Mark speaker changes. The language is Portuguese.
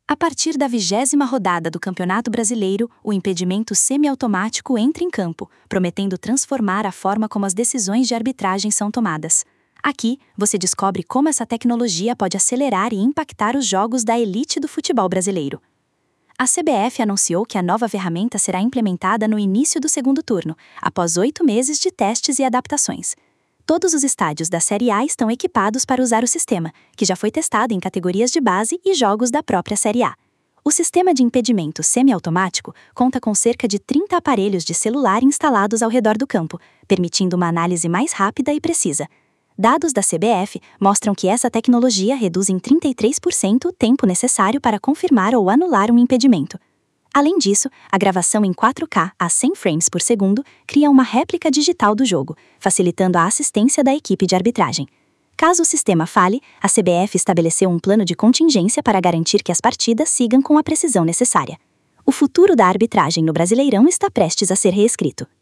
Speaker 1: A partir da 20ª rodada do Campeonato Brasileiro, o impedimento semiautomático entra em campo, prometendo transformar a forma como as decisões de arbitragem são tomadas. Aqui, você descobre como essa tecnologia pode acelerar e impactar os jogos da elite do futebol brasileiro. A CBF anunciou que a nova ferramenta será implementada no início do segundo turno, após 8 meses de testes e adaptações. Todos os estádios da Série A estão equipados para usar o sistema, que já foi testado em categorias de base e jogos da própria Série A. O sistema de impedimento semiautomático conta com cerca de 30 aparelhos de celular instalados ao redor do campo, permitindo uma análise mais rápida e precisa. Dados da CBF mostram que essa tecnologia reduz em 33% o tempo necessário para confirmar ou anular um impedimento. Além disso, a gravação em 4K a 100 frames por segundo cria uma réplica digital do jogo, facilitando a assistência da equipe de arbitragem. Caso o sistema falhe, a CBF estabeleceu um plano de contingência para garantir que as partidas sigam com a precisão necessária. O futuro da arbitragem no Brasileirão está prestes a ser reescrito.